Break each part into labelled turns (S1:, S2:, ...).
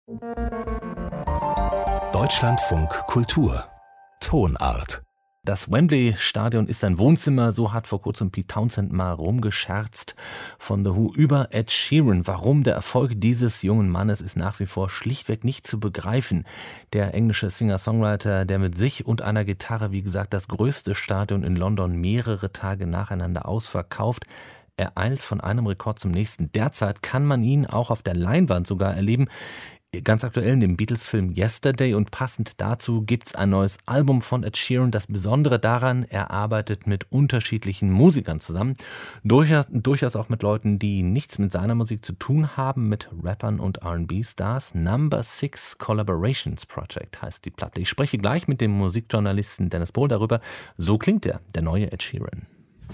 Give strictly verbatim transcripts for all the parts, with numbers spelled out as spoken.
S1: Deutschlandfunk Kultur Tonart.
S2: Das Wembley-Stadion ist sein Wohnzimmer, so hat vor kurzem Pete Townshend mal rumgescherzt von The Who über Ed Sheeran. Warum der Erfolg dieses jungen Mannes ist nach wie vor schlichtweg nicht zu begreifen. Der englische Singer-Songwriter, der mit sich und einer Gitarre, wie gesagt, das größte Stadion in London mehrere Tage nacheinander ausverkauft, er eilt von einem Rekord zum nächsten. Derzeit kann man ihn auch auf der Leinwand sogar erleben. Ganz aktuell in dem Beatles-Film Yesterday, und passend dazu gibt es ein neues Album von Ed Sheeran. Das Besondere daran, er arbeitet mit unterschiedlichen Musikern zusammen, durchaus, durchaus auch mit Leuten, die nichts mit seiner Musik zu tun haben, mit Rappern und R and B-Stars. Number Six Collaborations Project heißt die Platte. Ich spreche gleich mit dem Musikjournalisten Dennis Pohl darüber. So klingt er, der neue Ed Sheeran.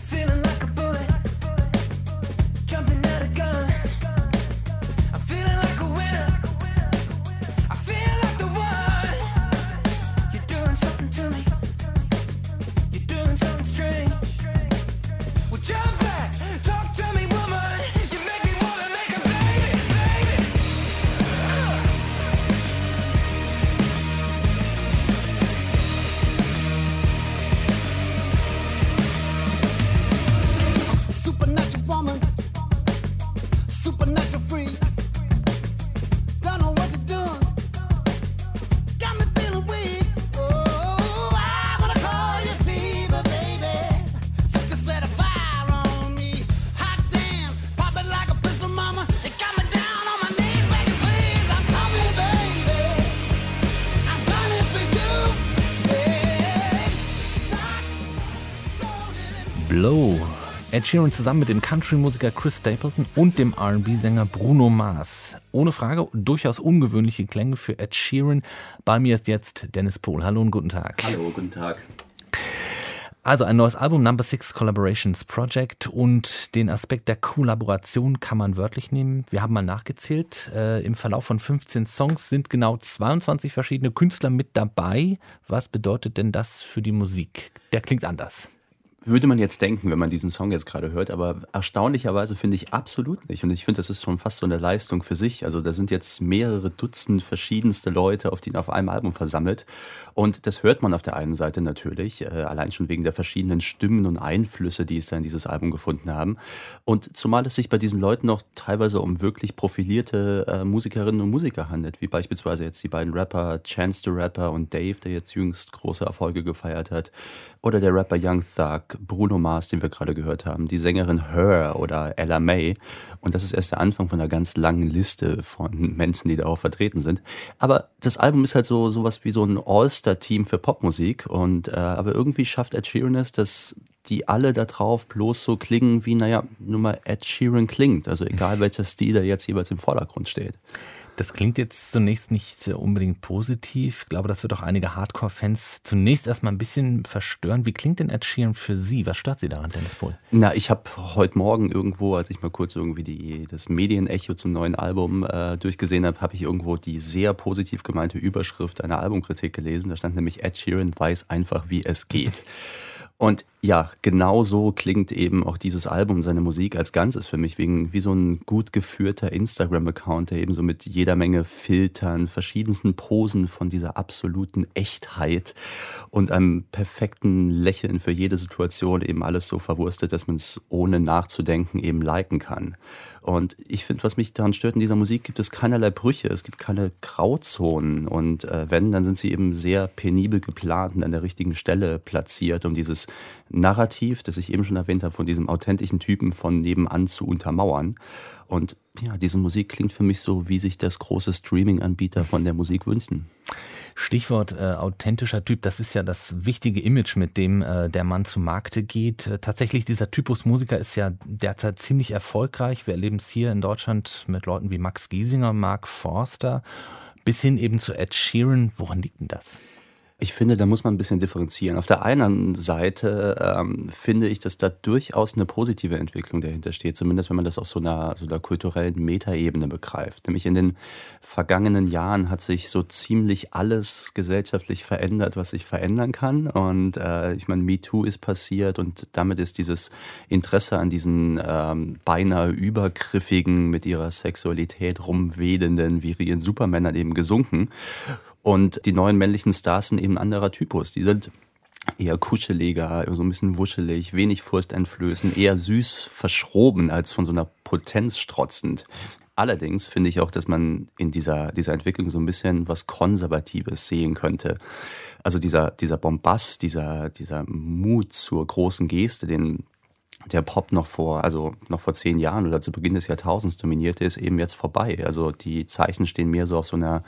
S2: Blow. Ed Sheeran zusammen mit dem Country-Musiker Chris Stapleton und dem R and B-Sänger Bruno Mars. Ohne Frage, durchaus ungewöhnliche Klänge für Ed Sheeran. Bei mir ist jetzt Dennis Pohl. Hallo und guten Tag.
S3: Hallo, guten Tag.
S2: Also ein neues Album, Number Six Collaborations Project, und den Aspekt der Kollaboration kann man wörtlich nehmen. Wir haben mal nachgezählt, äh, im Verlauf von fünfzehn Songs sind genau zweiundzwanzig verschiedene Künstler mit dabei. Was bedeutet denn das für die Musik? Der klingt anders.
S3: Würde man jetzt denken, wenn man diesen Song jetzt gerade hört, aber erstaunlicherweise finde ich absolut nicht. Und ich finde, das ist schon fast so eine Leistung für sich. Also da sind jetzt mehrere Dutzend verschiedenste Leute auf, die, auf einem Album versammelt. Und das hört man auf der einen Seite natürlich, äh, allein schon wegen der verschiedenen Stimmen und Einflüsse, die es da in dieses Album gefunden haben. Und zumal es sich bei diesen Leuten noch teilweise um wirklich profilierte äh, Musikerinnen und Musiker handelt, wie beispielsweise jetzt die beiden Rapper Chance the Rapper und Dave, der jetzt jüngst große Erfolge gefeiert hat. Oder der Rapper Young Thug, Bruno Mars, den wir gerade gehört haben, die Sängerin Her oder Ella May. Und das ist erst der Anfang von einer ganz langen Liste von Menschen, die darauf vertreten sind. Aber das Album ist halt so sowas wie so ein All-Star-Team für Popmusik. Und äh, aber irgendwie schafft Ed Sheeran es, dass die alle da drauf bloß so klingen, wie, naja, nur mal Ed Sheeran klingt. Also egal, welcher Stil da jetzt jeweils im Vordergrund steht.
S2: Das klingt jetzt zunächst nicht unbedingt positiv. Ich glaube, das wird auch einige Hardcore-Fans zunächst erstmal ein bisschen verstören. Wie klingt denn Ed Sheeran für Sie? Was stört Sie daran, Dennis Pohl?
S3: Na, ich habe heute Morgen irgendwo, als ich mal kurz irgendwie die, das Medienecho zum neuen Album äh, durchgesehen habe, habe ich irgendwo die sehr positiv gemeinte Überschrift einer Albumkritik gelesen. Da stand nämlich: Ed Sheeran weiß einfach, wie es geht. Und ja, genau so klingt eben auch dieses Album, seine Musik als Ganzes für mich, wegen wie so ein gut geführter Instagram-Account, der eben so mit jeder Menge Filtern, verschiedensten Posen von dieser absoluten Echtheit und einem perfekten Lächeln für jede Situation eben alles so verwurstet, dass man es ohne nachzudenken eben liken kann. Und ich finde, was mich daran stört in dieser Musik, gibt es keinerlei Brüche, es gibt keine Grauzonen, und äh, wenn, dann sind sie eben sehr penibel geplant und an der richtigen Stelle platziert, um dieses Narrativ, das ich eben schon erwähnt habe, von diesem authentischen Typen von nebenan zu untermauern. Und ja, diese Musik klingt für mich so, wie sich das große Streaming-Anbieter von der Musik wünschen.
S2: Stichwort äh, authentischer Typ, das ist ja das wichtige Image, mit dem äh, der Mann zu Markte geht. Äh, tatsächlich, dieser Typus Musiker ist ja derzeit ziemlich erfolgreich. Wir erleben es hier in Deutschland mit Leuten wie Max Giesinger, Mark Forster, bis hin eben zu Ed Sheeran. Woran liegt denn das?
S3: Ich finde, da muss man ein bisschen differenzieren. Auf der einen Seite ähm, finde ich, dass da durchaus eine positive Entwicklung dahinter steht, zumindest wenn man das auf so einer, so einer kulturellen Metaebene begreift. Nämlich in den vergangenen Jahren hat sich so ziemlich alles gesellschaftlich verändert, was sich verändern kann. Und äh, ich meine, MeToo ist passiert und damit ist dieses Interesse an diesen ähm, beinahe übergriffigen, mit ihrer Sexualität rumwedenden, virilen Supermännern eben gesunken. Und die neuen männlichen Stars sind eben ein anderer Typus. Die sind eher kuscheliger, so ein bisschen wuschelig, wenig furchteinflößend, eher süß verschroben als von so einer Potenz strotzend. Allerdings finde ich auch, dass man in dieser, dieser Entwicklung so ein bisschen was Konservatives sehen könnte. Also dieser, dieser Bombast, dieser, dieser Mut zur großen Geste, den der Pop noch vor, also noch vor zehn Jahren oder zu Beginn des Jahrtausends dominierte, ist eben jetzt vorbei. Also die Zeichen stehen mehr so auf so einer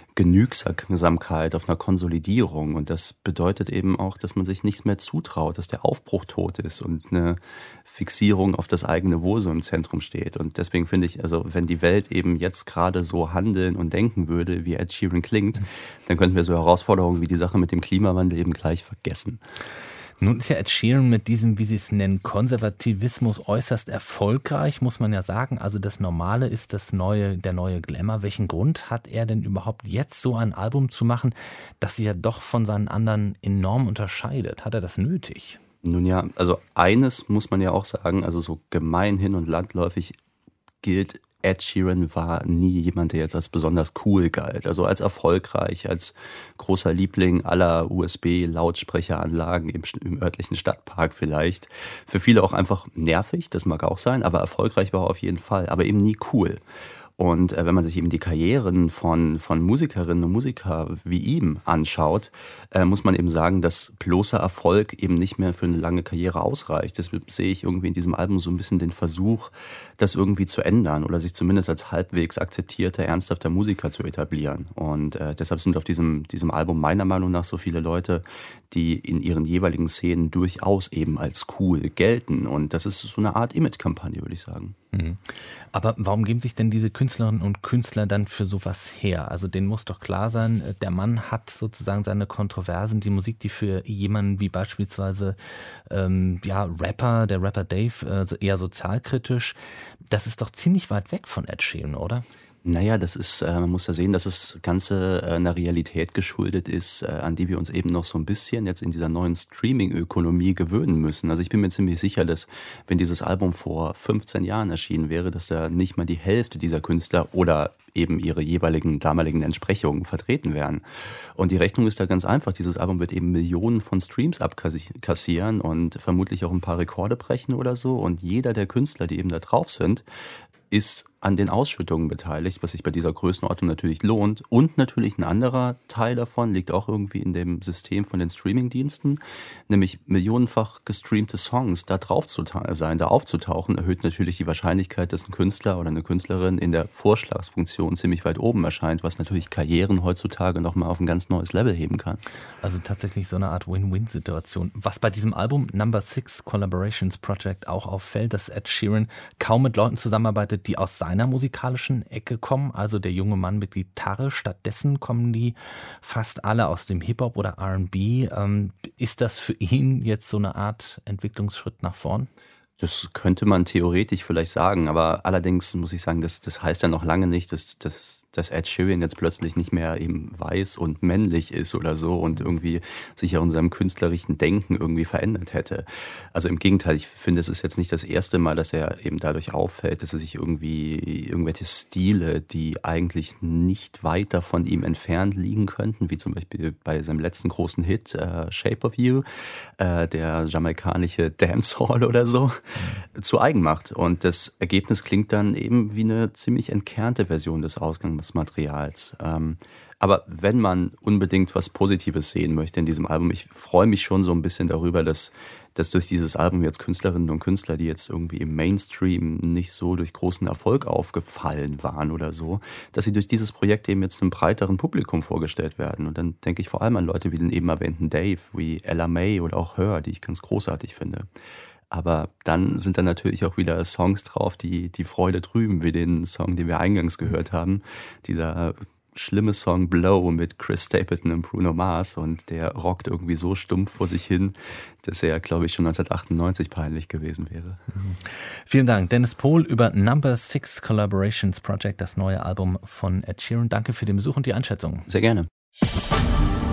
S3: Genügsamkeit, auf einer Konsolidierung. Und das bedeutet eben auch, dass man sich nichts mehr zutraut, dass der Aufbruch tot ist und eine Fixierung auf das eigene Wohl so im Zentrum steht. Und deswegen finde ich, also wenn die Welt eben jetzt gerade so handeln und denken würde, wie Ed Sheeran klingt, dann könnten wir so Herausforderungen wie die Sache mit dem Klimawandel eben gleich vergessen.
S2: Nun ist ja Ed Sheeran mit diesem, wie Sie es nennen, Konservativismus äußerst erfolgreich, muss man ja sagen. Also das Normale ist das neue, der neue Glamour. Welchen Grund hat er denn überhaupt jetzt so ein Album zu machen, das sich ja doch von seinen anderen enorm unterscheidet? Hat er das nötig?
S3: Nun ja, also eines muss man ja auch sagen, also so gemeinhin und landläufig gilt, Ed Sheeran war nie jemand, der jetzt als besonders cool galt. Also als erfolgreich, als großer Liebling aller U S B-Lautsprecheranlagen im, im örtlichen Stadtpark vielleicht. Für viele auch einfach nervig, das mag auch sein, aber erfolgreich war er auf jeden Fall, aber eben nie cool. Und äh, wenn man sich eben die Karrieren von, von Musikerinnen und Musikern wie ihm anschaut, äh, muss man eben sagen, dass bloßer Erfolg eben nicht mehr für eine lange Karriere ausreicht. Deshalb sehe ich irgendwie in diesem Album so ein bisschen den Versuch, das irgendwie zu ändern oder sich zumindest als halbwegs akzeptierter, ernsthafter Musiker zu etablieren. Und äh, deshalb sind auf diesem, diesem Album meiner Meinung nach so viele Leute, die in ihren jeweiligen Szenen durchaus eben als cool gelten. Und das ist so eine Art Image-Kampagne, würde ich sagen.
S2: Mhm. Aber warum geben sich denn diese Künstlerinnen und Künstler dann für sowas her? Also denen muss doch klar sein, der Mann hat sozusagen seine Kontroversen, die Musik, die für jemanden wie beispielsweise ähm, ja, Rapper, der Rapper Dave, äh, eher sozialkritisch, das ist doch ziemlich weit weg von Ed Sheeran, oder?
S3: Naja, das ist, äh, man muss ja sehen, dass das Ganze äh, einer Realität geschuldet ist, äh, an die wir uns eben noch so ein bisschen jetzt in dieser neuen Streaming-Ökonomie gewöhnen müssen. Also ich bin mir ziemlich sicher, dass wenn dieses Album vor fünfzehn Jahren erschienen wäre, dass da nicht mal die Hälfte dieser Künstler oder eben ihre jeweiligen damaligen Entsprechungen vertreten wären. Und die Rechnung ist da ganz einfach. Dieses Album wird eben Millionen von Streams abkassieren und vermutlich auch ein paar Rekorde brechen oder so. Und jeder der Künstler, die eben da drauf sind, ist an den Ausschüttungen beteiligt, was sich bei dieser Größenordnung natürlich lohnt. Und natürlich ein anderer Teil davon liegt auch irgendwie in dem System von den Streamingdiensten, nämlich millionenfach gestreamte Songs da drauf zu sein, da aufzutauchen, erhöht natürlich die Wahrscheinlichkeit, dass ein Künstler oder eine Künstlerin in der Vorschlagsfunktion ziemlich weit oben erscheint, was natürlich Karrieren heutzutage nochmal auf ein ganz neues Level heben kann.
S2: Also tatsächlich so eine Art Win-Win-Situation. Was bei diesem Album Number Six Collaborations Project auch auffällt, dass Ed Sheeran kaum mit Leuten zusammenarbeitet, die aus seiner musikalischen Ecke kommen, also der junge Mann mit Gitarre. Stattdessen kommen die fast alle aus dem Hip-Hop oder R and B. Ähm, ist das für ihn jetzt so eine Art Entwicklungsschritt nach vorn?
S3: Das könnte man theoretisch vielleicht sagen, aber allerdings muss ich sagen, das, das heißt ja noch lange nicht, dass, dass, dass Ed Sheeran jetzt plötzlich nicht mehr eben weiß und männlich ist oder so und irgendwie sich ja in seinem künstlerischen Denken irgendwie verändert hätte. Also im Gegenteil, ich finde, es ist jetzt nicht das erste Mal, dass er eben dadurch auffällt, dass er sich irgendwie irgendwelche Stile, die eigentlich nicht weiter von ihm entfernt liegen könnten, wie zum Beispiel bei seinem letzten großen Hit, äh, Shape of You, äh, der jamaikanische Dancehall oder so, zu eigen macht. Und das Ergebnis klingt dann eben wie eine ziemlich entkernte Version des Ausgangsmaterials. Ähm, aber wenn man unbedingt was Positives sehen möchte in diesem Album, ich freue mich schon so ein bisschen darüber, dass, dass durch dieses Album jetzt Künstlerinnen und Künstler, die jetzt irgendwie im Mainstream nicht so durch großen Erfolg aufgefallen waren oder so, dass sie durch dieses Projekt eben jetzt einem breiteren Publikum vorgestellt werden. Und dann denke ich vor allem an Leute wie den eben erwähnten Dave, wie Ella May oder auch Her, die ich ganz großartig finde. Aber dann sind da natürlich auch wieder Songs drauf, die die Freude trüben, wie den Song, den wir eingangs gehört haben. Dieser schlimme Song Blow mit Chris Stapleton und Bruno Mars und der rockt irgendwie so stumpf vor sich hin, dass er, glaube ich, schon neunzehnhundertachtundneunzig peinlich gewesen wäre.
S2: Mhm. Vielen Dank, Dennis Pohl über Number Six Collaborations Project, das neue Album von Ed Sheeran. Danke für den Besuch und die Einschätzung.
S3: Sehr gerne.